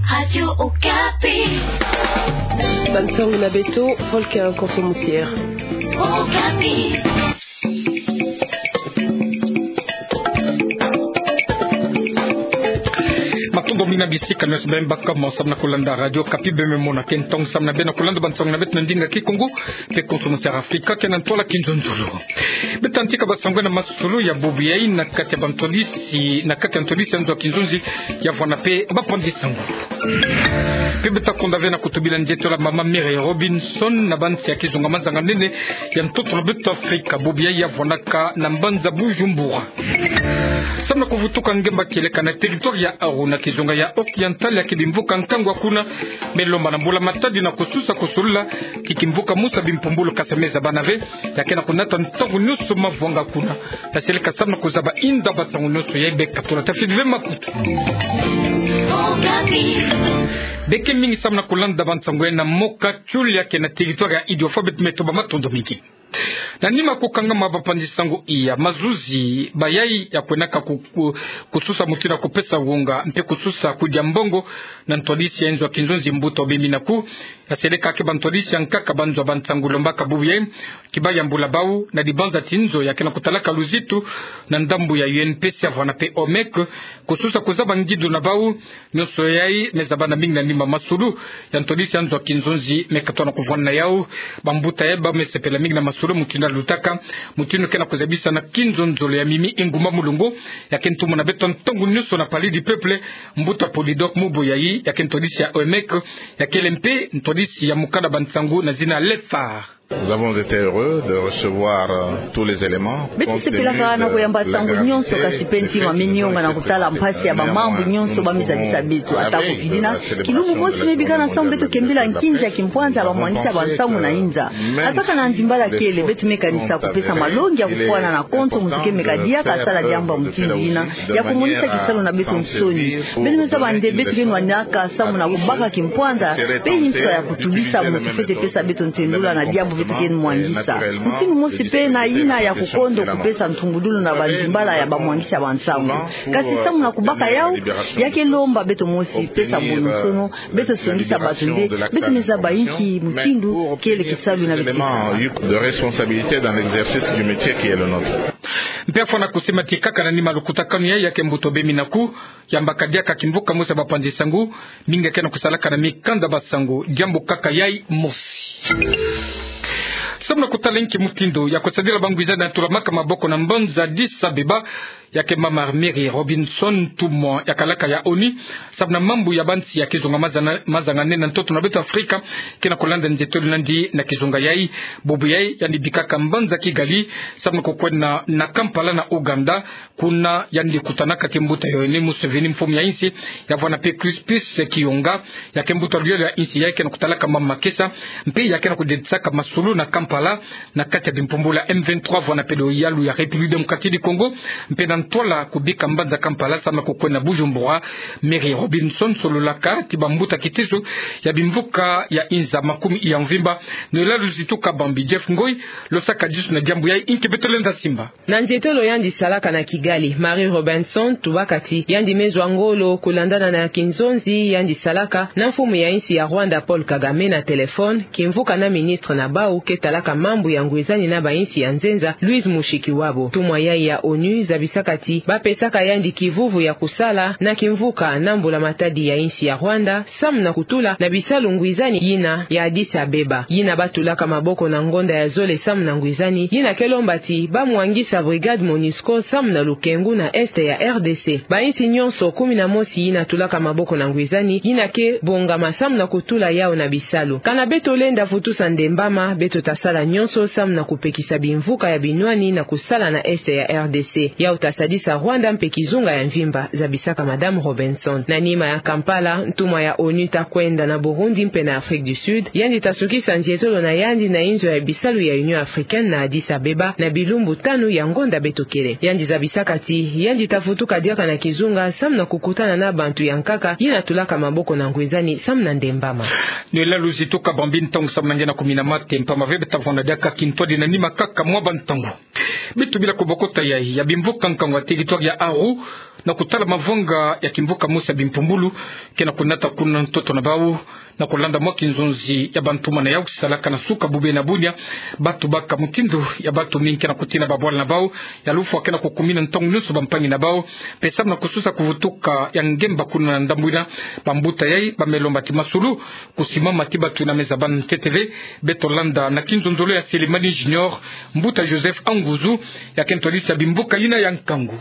Radio Okapi. Bantongo na beto, Volker Konsomusier. Okapi. Domina bisika nos bemba kama samna kulanda radio kapi beme mona kentong samna bena kulanda bansong na bet ndinga kikongo pe konsomusier Afrika kenan tola kinzonzolo betantika basangwe na masulu ya bobiyai na kati bantolisi na kati antolisi ndo kinzonzi ya vona pe bapondi sango pe betakonda vena kutubila njeto la mama Mary Robinson na bansi ya kizunga manzanga nene ya mtoto na beto Afrika bobiyai ya vona ka na mbanza Bujumbura samna kuvutuka ngemba keleka na territoire ya Aruna kizunga ya Oriental ya kibimvuka nkangwa kuna melomba na mbula matadi na kususa kusulula kikimvuka Musa bimpumbulu kasemeza banave yakena kunata ntangu nyuso mavwanga kuna taseleka samna kuzaba inda batangu nyuso ya ibeka tunatafidwe makutu beke mingi samna kulanda bantangwe na moka chuli yake na territoire ya idiofobet metoba matondo mingi na nima kukanga mabapandi sango iya mazuzi bayai ya kwenaka kususa mutina kupesa wonga mpe kususa kuja mbongo na ntolisi ya nzwa kinzonzi mbuto beminaku ya seleka ke bantolisi ya nkaka banzwa bantangulo mbaka bubuye kibaya mbula bau na dibanza tinzo ya kena kutalaka luzitu na ndambu ya UNPC ya vwana pe omek kususa kuzaba ngidu na bau nyoso yai mezabana mingi na nima masulu ya ntolisi ya nzwa kinzonzi mekatwana kuvwana yao bambuta yeba mesepela mingi na masulu mutina lutaka mutino kena kuzabisa na kinzonzolo ya mimi inguma mulungu ya kentumu na beton tongu nyuso na pali di peuple mbuta polidok mubo yai ya kentolisi ya omek ya kelempe ntolisi ya mukada bansangu na zina lefar. Nous avons été heureux de recevoir tous les éléments. Betisepelaka na kuyamba tangu nyonso kasipenti mamenyonga na kutala mpasi ya bamambu nyonso bamizalisa betu atako kidina kilumu bosi mebikana sambu betu kembila nkinja kimpwanza bamwangisa bansamu na inza ataka na njimbala kele betu mekanisa kupesa malongi ya kufuana na konto muzike mekadia kasala jamba mtindina ya kumonisa kisalo na betu msoni benu meza bande betu kenu wanyaka samu na kubaka kimpwanza pe hinso ya kutulisa mutufete pesa betu ntendula na diambu vitu kenu mwangisa msimu mosi pe na ina ya kukondo kupesa ntungudulu na banjimbala ya bamwangisha bansamu kasi samu na kubaka yao yake lomba beto mosi pesa bonusono beto songisa batunde beto meza baiki mutindu kele kisalu na de responsabilité dans l'exercice du métier qui est le nôtre. Mpefo na kusema tikaka na nima lukutakanu yake mbuto beminaku yambakadia kakimvuka Musa bapanzi sangu minga kena kusalaka na mikanda basangu jambo kaka yai mosi samna kutalenki mutindo ya kusadira banguiza na tulamaka maboko na mbonza Addis Abeba yake mama Mary Robinson tumo ya kalaka ya oni sabna mambu ya bansi ya kizunga mazanga nena ntoto na beto Afrika kina kulanda njetoli nandi na kizunga yai bobu yai yani bikaka mbanza Kigali sabna kukwena na Kampala na Uganda kuna yani kutanaka kimbuta yoene Museveni mfumu ya insi ya vwana pe Crispus Kionga ya kimbuta liyo ya insi yake na kutalaka mama Kesa mpe yake na kudetsaka masulu na Kampala na kati ya bimpumbula M23 vwana pedo yalu ya République démocratique du Congo mpe na ntola kubika mbanza Kampala sama kukwena Bujumbura Mary Robinson sololaka tibambuta kitizo ya bimvuka ya inza makumi ya mvimba nela luzituka bambi Jeff Ngoi losaka jisu na jambu ya inkebetolenda simba na nzetolo yandi salaka na Kigali Mary Robinson tubakati yandi mezwa ngolo kulandana na kinzonzi yandi salaka na mfumu ya insi ya Rwanda Paul Kagame na telefone kimvuka na ministre na bau ketalaka mambu ya ngwezani na bainsi ya nzenza Louise Mushikiwabo tumwa yai ya ONU zabisakati bapesaka yandi kivuvu ya kusala na kimvuka nambula matadi ya insi ya Rwanda sam na kutula na bisalu ngwizani yina ya Addis Abeba yina batulaka maboko na ngonda ya zole sam na ngwizani yina kelombati bamwangisa brigade MONUSCO sam na lukengu na este ya RDC bainsi nyonso 11 yina tulaka maboko na ngwizani yina ke bonga masam na kutula yao na bisalu kana beto lenda futusa ndembama beto tasala nyonso sam na kupekisa bimvuka ya binwani na kusala na este ya RDC yao tasadisa Rwanda mpe kizunga ya mvimba zabisaka Madame Robinson na nima ya Kampala ntumwa ya ONU takwenda na Burundi mpe na Afrique du Sud yandi tasukisa njetolo na yandi na inzo ya bisalu ya Union Africaine na Addis Abeba na bilumbu tanu ya ngonda betokele yandi zabisaka ti yandi tafutuka diaka na kizunga sam na kukutana na bantu ya nkaka yina tulaka maboko na ngwezani sam na ndembama nela luzituka bambi ntangu sam na ngena kumina mate mpama vebe tavona diaka kintodi na nima kaka mwa bantangu bitu bila kubokota ya bimvuka nkango ya territoire ya Aru na kutala mavonga ya kimvuka Musa Bimpumbulu kena kunata kuna mtoto na bau na kulanda mwaki nzonzi ya bantuma na yau salaka na suka bube na bunya batu baka mutindo ya batu mingi na kutina babwala na bau ya lufu wakena kukumina ntongu nusu bampangi na bau pesa na kususa kuvutuka ya ngemba kuna ndambwina bambuta yai bamelomba timasulu kusimama tibatu na meza ban TTV Betolanda na kinzonzolo ya Selimani Junior Mbuta Joseph Anguzu ya kentolisa bimbuka ina ya nkangu.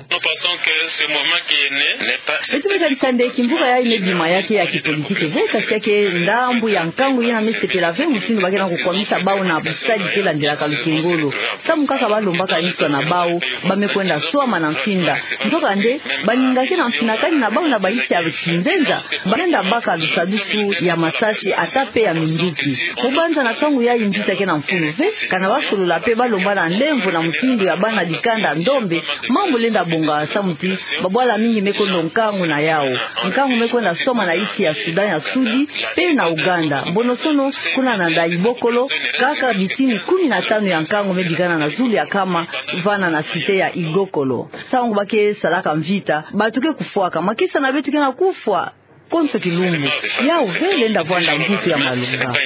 Etumeka lisande kimbuka ya ine bima yake ya kipolitike veka siake ndambu ya nkangu yina mesepela ve mutindo bakena kukwamisa bao na busadi kela ndela kalukengolo samu kaka balombaka niswa na bao bamekwenda swama na mfinda ntoka nde baningake na mfinakani na bao na baisi ya kinzenza banenda baka lusadusu ya masasi atape ya minduki kubanza na kangu ya injita kena mfunu ve kana basulu la pe balomba na ndemvu na mutindo ya bana dikanda ndombe mambo lenda bonga samuti babwala mingi mekondo nkangu na yao nkangu mekwenda soma na isi ya Sudan ya Sudi pe na Uganda mbonosono kuna na Daibokolo kaka bitini 15 ya nkangu medikana na zuli ya kama vana na site ya Igokolo sangu bake salaka mvita batuke kufuaka makisa na betu kena kufwa konso kilumbu yao vele nda vwanda mvutu ya malunga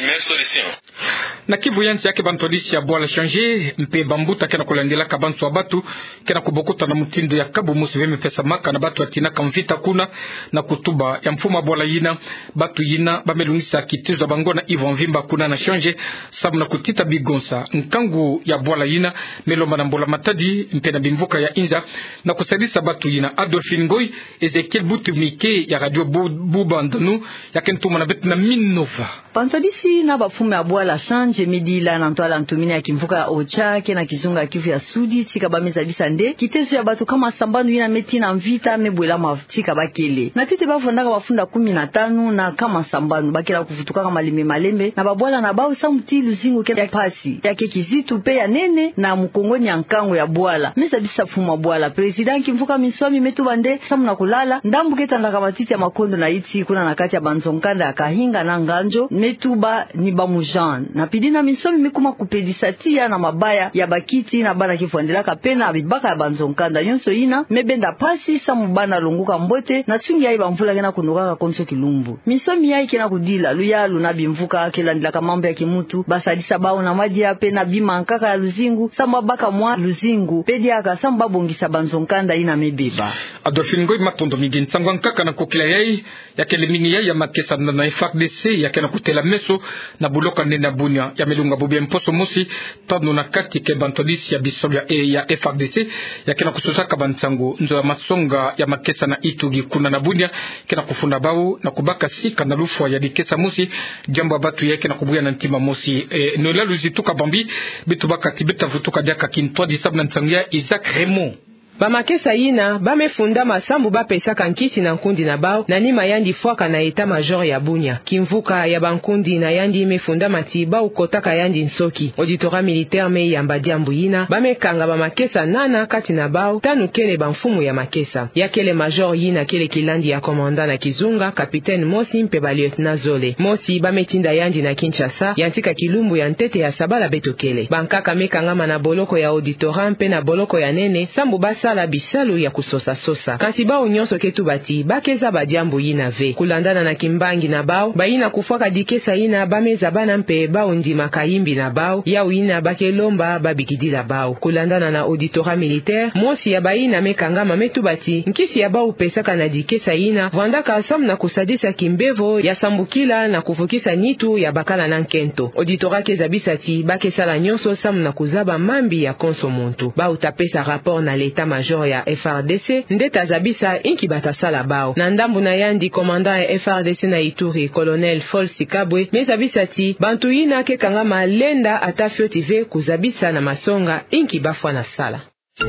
na Kivu yansi yake bantolisi ya Bwala changer mpe bambuta kena kulandela ka bantu wa batu kena kubokota na mutindo ya kabu musi veme pesa maka na batu atina kamvita kuna na kutuba ya mfuma Bwala yina batu yina bamelungisa kitizo bangona Ivo Mvimba kuna na changer sabu na kutita bigonsa nkangu ya Bwala yina melomba na Mbola Matadi mpe na bimvuka ya Inza na kusadisa batu yina Adolphine Ngoy Ezekiel Butumike ya Radio Bubandanu ya kentuma na betu na Minova pantolisi na bafume ya Bwala changer midila na ntwala ntumini ya kimvuka ya Ocha kena kizunga Kivu ya Sudi tika bameza bisande kitezo ya batu kama sambanu yina meti na mvita mebwela mafutika bakele na tete bafondaka bafunda 15 na kama sambanu bakela kufutuka kama malembe na babwala na bao samuti luzingu kena pasi yake kizitu pe ya nene na mukongoni ya nkango ya Bwala meza bisa fuma Bwala president kimvuka miswami metu bande samu na kulala ndambu ketandaka matiti ya makondo na iti kuna na kati ya banzonkanda ya Kahinga na Nganjo metuba ni bamujan na pidina misomi mikuma kupedisatia na mabaya ya bakiti na bana kifwandelaka pena bibaka ya banzonkanda nyonso ina mebenda pasi samu bana longuka mbote na tsungi ya bamvula kena kunukaka konso kilumbu misomi ya kena kudila luyalu na bimvuka kelandilaka mambo ya kimutu basadisa bao na madi ya pena bima nkaka ya luzingu samu baka mwa luzingu pedi aka samu babongisa banzonkanda ina mebeba Adolphine Ngoy matondo migi nsangwa nkaka na kokila yai ya kelemingi yai ya makesa na FARDC ya kena kutela meso na buloka nena bunya ya melunga bubia mposo musi tano na kati ke bantolisi ya bisobya ya FARDC ya kena kususaka bantangu nzo ya masonga ya makesa na Itugi kuna na bunya kena kufunda bau na kubaka sika na lufwa ya dikesa musi jambo abatu ya kena kubuya na ntima musi nola luzituka bambi bitu baka tibeta vutuka diaka kintwa disab na ntangia Isaac Raymond bamakesa yina bamefunda masambu bapesaka nkisi na nkundi na bao na nima yandi fwaka na eta major ya Bunya kimvuka ya bankundi na yandi mefunda matiba ukotaka yandi nsoki auditora militaire me yamba diambu yina bamekanga bamakesa nana kati na bao tanu kele banfumu ya makesa ya kele major yina kele kilandi ya komanda na Kizunga kapitaine Mosi mpe ba lieutenant Zole Mosi bametinda yandi na Kinshasa yantika kilumbu ya ntete ya Sabala Betokele bankaka mekanga na boloko ya auditora mpe na boloko ya nene sambu basa la bisalu ya kusosa sosa kasi bao nyonso ketu bati bakeza badiambu yina ve kulandana na kimbangi na bao baina kufwaka dikesa yina bameza bana mpe bao ndima kaimbi na bao yau yina bakelomba babikidila bao kulandana na auditora militaire Mosi ya baina mekangama metu bati nkisi ya bao pesaka na dikesa yina vandaka asam na kusadisa kimbevo ya sambukila na kufukisa nitu ya bakala na nkento auditora keza bisati bakesala nyonso sam na kuzaba mambi ya konso muntu bao tapesa rapport na leta major ya FARDC ndeta zabisa inki batasala bao na ndambu na yandi komanda ya FARDC na Ituri colonel Folsi Kabwe mezabisa ti bantu yina kekanga malenda atafiotive kuzabisa na masonga inki bafwa na sala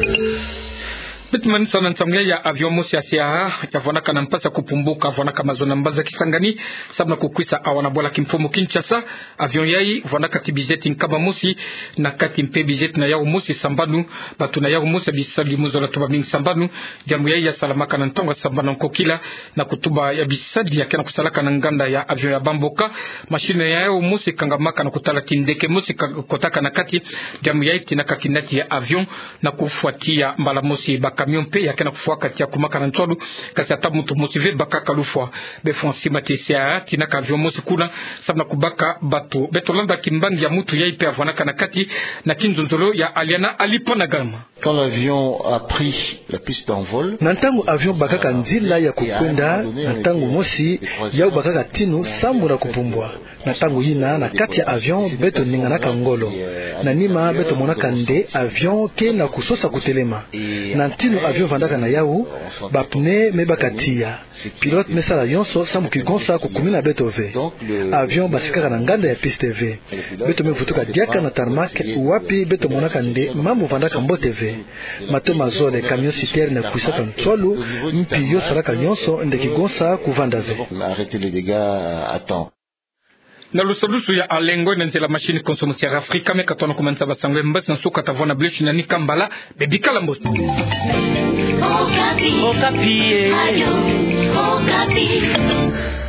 Bitman sana nsamya ya avion musi ya siaha ya vonaka na mpasa kupumbuka vonaka mazona mbaza Kisangani sabna kukwisa awana bola kimfumu Kinshasa avion yai vonaka tibizeti nkaba musi na kati mpe bizeti na yao musi sambanu batu na yao musi bisali muzola tuba mingi sambanu jamu yai ya salamaka na ntonga sambanu nkokila na kutuba ya bisadi ya kena kusalaka na nganda ya avion ya bamboka mashine ya yao musi kangamaka na kutala tindeke musi kotaka na kati jamu yai tinaka kinati ya avion na kufuatia mbala musi baka camion pe yakena kufuaka tia kumaka na ntwadu kasi ata mutu motive bakaka lufwa be fonsi matesia tina ka avion mosi kuna sabna kubaka bato betolanda kimbangi ya mutu yaipe avwanaka na kati na kinzonzolo ya Aliana alipona gama. Quand l'avion a pris la piste d'envol, nantango avion bakaka nzila ya kukwenda nantango mosi ya bakaka tinu sambu na kupumbwa nantango yina na kati ya avion beto ninganaka ngolo na nima beto monaka nde avion ke na kusosa kutelema nantino avion vandaka na yau bapne me bakatia pilote mesala yonso sambu kigonsa kukumina beto ve avion basikaka na nganda ya piste v beto me vutuka diaka na tarmac wapi beto monaka nde mambu vandaka mbote v mato mazole camion citerne kuisaka ntwalo mpi yo saraka nyonso ndeki gonsa kuvanda ve. Arrêter les dégâts à temps. Na lusalusu ya alengo nenzela machine consommation Afrika me katona kumanza basangwe mbasi nsuka tavona bleach na nikambala bebikala mboto. Okapi. Okapi. Ayo. Okapi.